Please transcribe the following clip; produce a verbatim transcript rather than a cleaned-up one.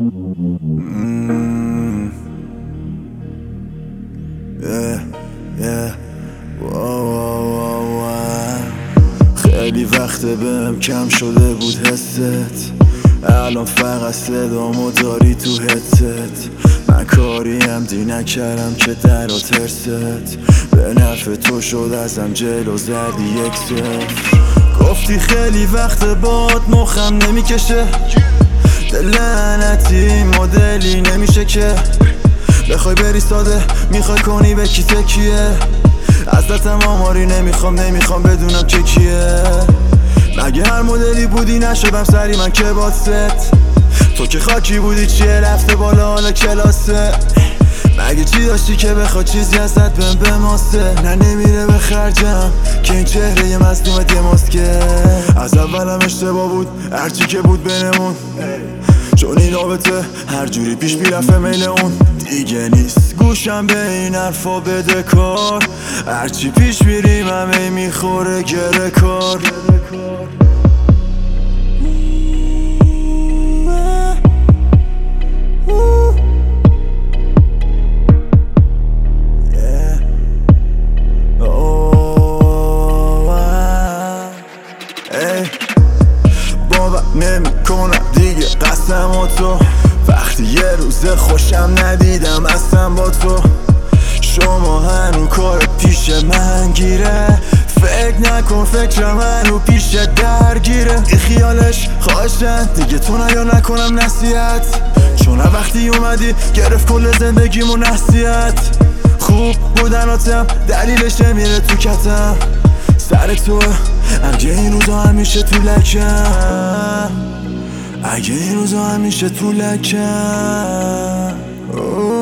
Mm. Yeah, yeah. Wow, wow, wow, wow. خیلی وقت بهم کم شده بود حست، الان فقط صدامو داری تو هدست. من کاریم دی نکردم که در و ترست، به نفع تو شد ازم جلو زدی یک صفر. گفتی خیلی وقت باد مخم نمیکشه، دل لعنتی مدلی نمیشه که بخوای بری ساده میخوای کنی به کی تکیه. ازتم آماری نمیخوام نمیخوام بدونم که کیه. مگه هر مدلی بودی نشدم سری من که باست. تو که خاکی بودی چیه رفته بالا حالا کلاسه. مگه چی داشتی که بخواد چیزی ازت بهم بماسته. نه نمیره به خرجم که این چهره یه مصدومت یه ماسکه. از اولم اشتباه بود هرچی که بود بینمون، چون این رابطه هر جوری پیش میرفه میل اون دیگه نیست. گوشم به این حرفا بده کار، هرچی پیش میریم همه میخوره گره کار. باور نمی کنم دیگه قسم و تو، وقتی یه روز خوشم ندیدم اصلا با تو. شما هنو کار پیش من گیره، فکر نکن فکرم هنو پیش درگیره. ای خیالش خواهشن دیگه تو نیا نکنم نصیحت، چون وقتی اومدی گرفت کل زندگیمو نصیحت. خوب بودناتم دلیلش نمیره تو کتم، سر تو اگه این روزا همیشه تو لکم، اگه این روزا همیشه تو لکم.